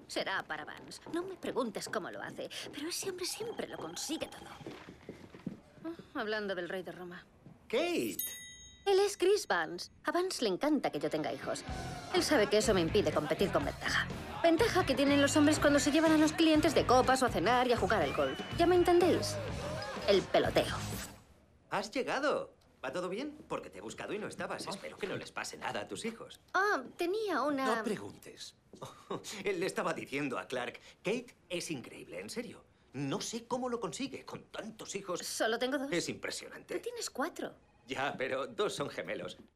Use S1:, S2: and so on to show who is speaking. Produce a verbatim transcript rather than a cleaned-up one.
S1: Será para Vance. No me preguntes cómo lo hace, pero ese hombre siempre lo consigue todo. Oh, hablando del rey de Roma.
S2: Kate.
S1: Él es Chris Vance. A Vance le encanta que yo tenga hijos. Él sabe que eso me impide competir con ventaja. Ventaja que tienen los hombres cuando se llevan a los clientes de copas o a cenar y a jugar al golf. ¿Ya me entendéis? El peloteo.
S2: ¿Has llegado? ¿Va todo bien? Porque te he buscado y no estabas. Espero que no les pase nada a tus hijos.
S1: Ah, tenía una...
S2: No preguntes. Él le estaba diciendo a Clark, Kate es increíble, en serio. No sé cómo lo consigue con tantos hijos.
S1: Solo tengo dos.
S2: Es
S1: Tú
S2: impresionante.
S1: tienes cuatro.
S2: Ya, pero dos son gemelos.